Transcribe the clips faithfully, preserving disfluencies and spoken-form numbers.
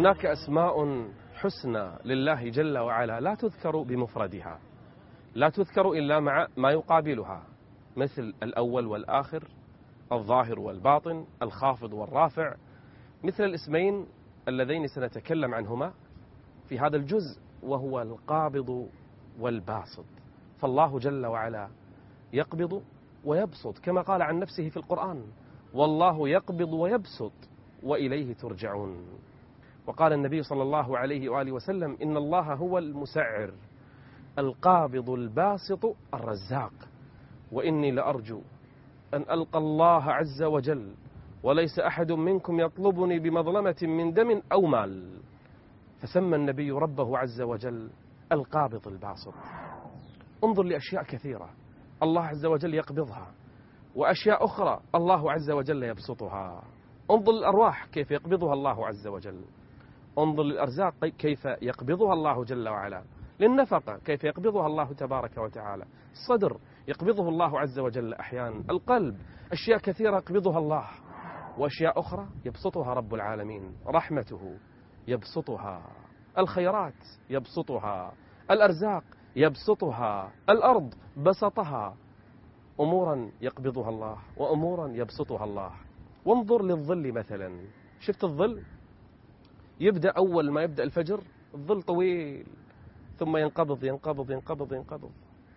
هناك أسماء حسنى لله جل وعلا لا تذكر بمفردها، لا تذكر إلا مع ما يقابلها، مثل الأول والآخر، الظاهر والباطن، الخافض والرافع، مثل الاسمين اللذين سنتكلم عنهما في هذا الجزء، وهو القابض والباسط. فالله جل وعلا يقبض ويبسط كما قال عن نفسه في القرآن: والله يقبض ويبسط وإليه ترجعون. وقال النبي صلى الله عليه وآله وسلم: إن الله هو المسعر القابض الباسط الرزاق، وإني لأرجو أن ألقى الله عز وجل وليس أحد منكم يطلبني بمظلمة من دم أو مال. فسمى النبي ربه عز وجل القابض الباسط. انظر لأشياء كثيرة الله عز وجل يقبضها، وأشياء أخرى الله عز وجل يبسطها. انظر للأرواح كيف يقبضها الله عز وجل، انظر للأرزاق كيف يقبضها الله جل وعلا، للنفقة كيف يقبضها الله تبارك وتعالى، الصدر يقبضه الله عز وجل أحيانا، القلب، أشياء كثيرة يقبضها الله، وأشياء أخرى يبسطها رب العالمين، رحمته يبسطها، الخيرات يبسطها، الأرزاق يبسطها، الأرض بسطها، أمورا يقبضها الله وأمورا يبسطها الله. وانظر للظل مثلا، شفت الظل؟ يبدأ أول ما يبدأ الفجر الظل طويل، ثم ينقبض ينقبض ينقبض ينقبض،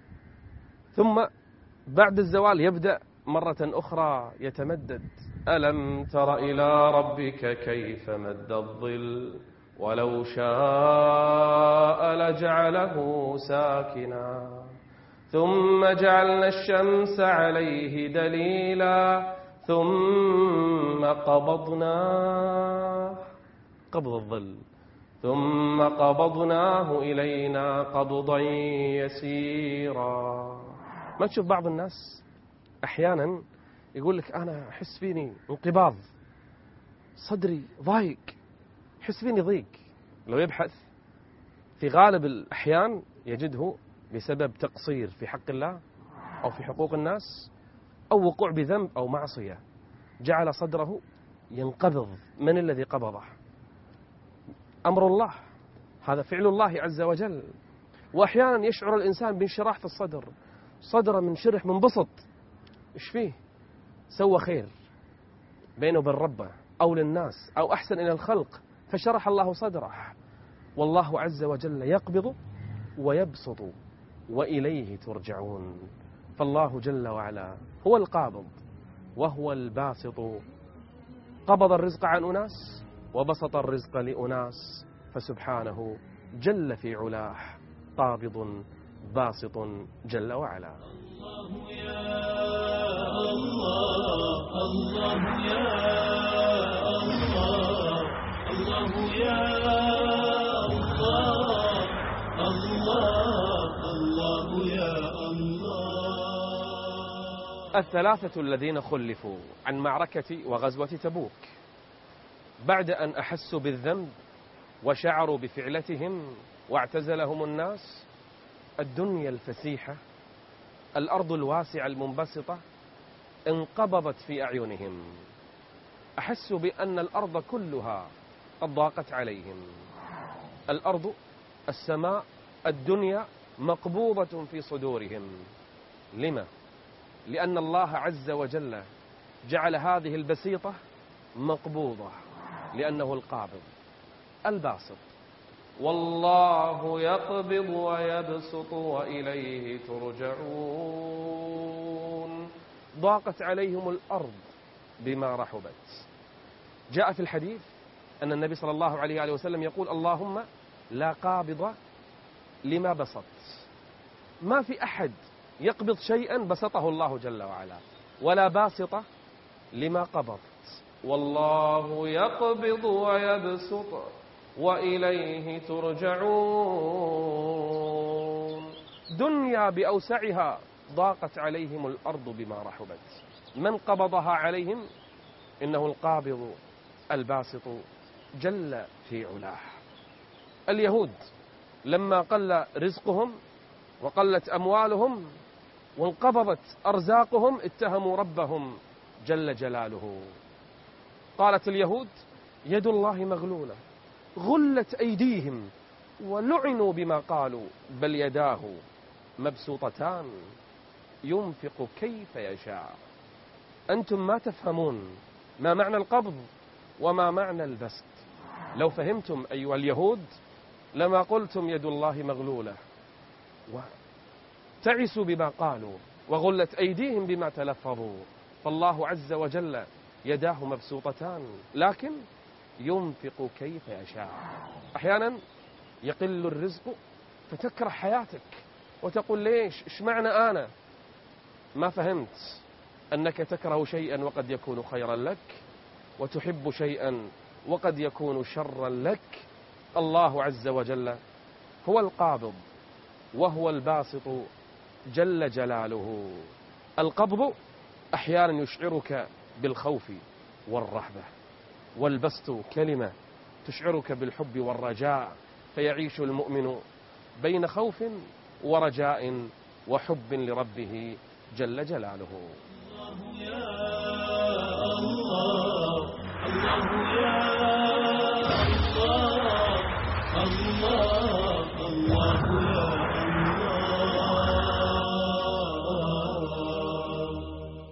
ثم بعد الزوال يبدأ مرة أخرى يتمدد. ألم تر إلى ربك كيف مد الظل ولو شاء لجعله ساكنا ثم جعلنا الشمس عليه دليلا ثم قبضناه، قبض الظل، ثم قبضناه إلينا قبضا يسيرا. ما تشوف بعض الناس أحيانا يقول لك أنا أحس فيني انقباض، صدري ضايق، أحس فيني ضيق. لو يبحث في غالب الأحيان يجده بسبب تقصير في حق الله أو في حقوق الناس أو وقوع بذنب أو معصية جعل صدره ينقبض. من الذي قبضه؟ أمر الله، هذا فعل الله عز وجل. وأحيانا يشعر الإنسان بانشراح في الصدر، صدره منشرح منبسط، إيش فيه؟ سوى خير بينه وبين ربه أو للناس أو أحسن إلى الخلق فشرح الله صدره. والله عز وجل يقبض ويبسط وإليه ترجعون. فالله جل وعلا هو القابض وهو الباسط، قبض الرزق عن أناس وبسط الرزق لأناس، فسبحانه جل في علاه قابض باسط جل وعلا. الله يا الله، الله يا الله، الله يا الله، الله الله يا الله. الثلاثة الذين خلفوا عن معركة وغزوة تبوك بعد أن أحسوا بالذنب وشعروا بفعلتهم واعتزلهم الناس، الدنيا الفسيحة، الأرض الواسعة المنبسطة انقبضت في أعينهم، أحسوا بأن الأرض كلها قد ضاقت عليهم. الأرض، السماء، الدنيا مقبوضة في صدورهم. لما؟ لأن الله عز وجل جعل هذه البسيطة مقبوضة، لأنه القابض الباسط. والله يقبض ويبسط وإليه ترجعون. ضاقت عليهم الأرض بما رحبت. جاء في الحديث أن النبي صلى الله عليه وآله وسلم يقول: اللهم لا قابض لما بسط. ما في أحد يقبض شيئا بسطه الله جل وعلا، ولا باسط لما قبض. والله يقبض ويبسط وإليه ترجعون. دنيا بأوسعها ضاقت عليهم الأرض بما رحبت. من قبضها عليهم؟ إنه القابض الباسط جل في علاه. اليهود لما قل رزقهم وقلت أموالهم وانقبضت أرزاقهم اتهموا ربهم جل جلاله. قالت اليهود: يد الله مغلولة غلت أيديهم ولعنوا بما قالوا بل يداه مبسوطتان ينفق كيف يشاء. أنتم ما تفهمون ما معنى القبض وما معنى البسط. لو فهمتم أيها اليهود لما قلتم يد الله مغلولة، وتعسوا بما قالوا وغلت أيديهم بما تلفظوا. فالله عز وجل يداه مبسوطتان لكن ينفق كيف يشاء. أحيانا يقل الرزق فتكره حياتك وتقول ليش؟ إيش معنى أنا؟ ما فهمت أنك تكره شيئا وقد يكون خيرا لك، وتحب شيئا وقد يكون شرا لك. الله عز وجل هو القابض وهو الباسط جل جلاله. القبض أحيانا يشعرك بالخوف والرهبة، والبسط كلمة تشعرك بالحب والرجاء، فيعيش المؤمن بين خوف ورجاء وحب لربه جل جلاله. الله يا الله الله